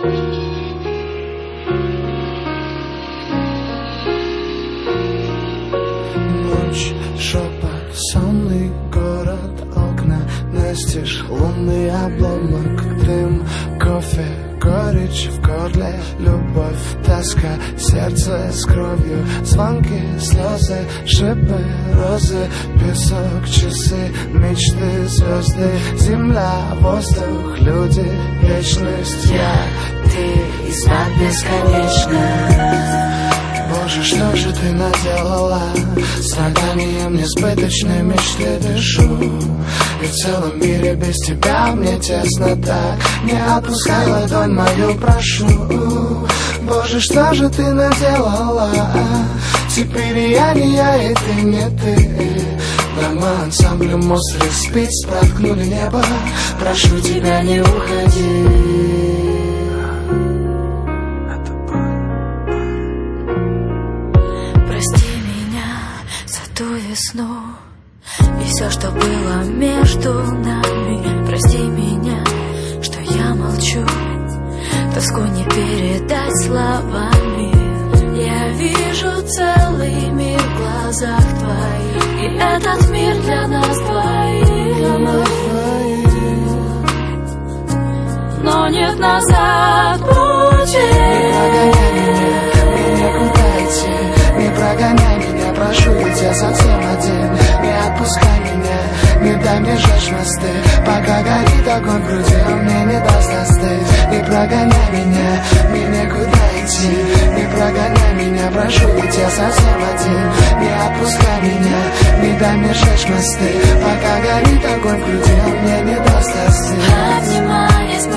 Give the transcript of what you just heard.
Ночь, шепот, сонный город, окна настежь, лунный обломок, дым, кофе, горечь в горле, любовь, тоска, сердце с кровью, звонки, слезы, шипы, розы, песок, часы, мечты, звезды, земля, воздух, люди, вечность, я, ты, и свет бесконечно. Боже, что же ты наделала? Страданием несбыточной мечты дышу. И в целом мире без тебя мне тесно так. Не отпускай ладонь мою, прошу. Боже, что же ты наделала? Теперь я не я, и ты не ты. Дома ансамблем монстры спиц проткнули небо. Прошу тебя, не уходи. Весну и все, что было между нами. Прости меня, что я молчу. Тоску не передать словами. Я вижу целый мир в глазах твоих, и этот мир для нас двоих. Но нет назад пути. Не прогоняй меня, прошу, ведь я совсем один. Не отпускай меня, не дай мне жечь мосты. Пока горит огонь в груди, он мне не даст остыть. Не прогоняй меня, мне некуда идти. Не прогоняй меня, прошу, ведь я совсем один. Не отпускай меня, не дай мне жечь мосты. Пока горит огонь в груди, он мне не даст остыть. Обнимаясь,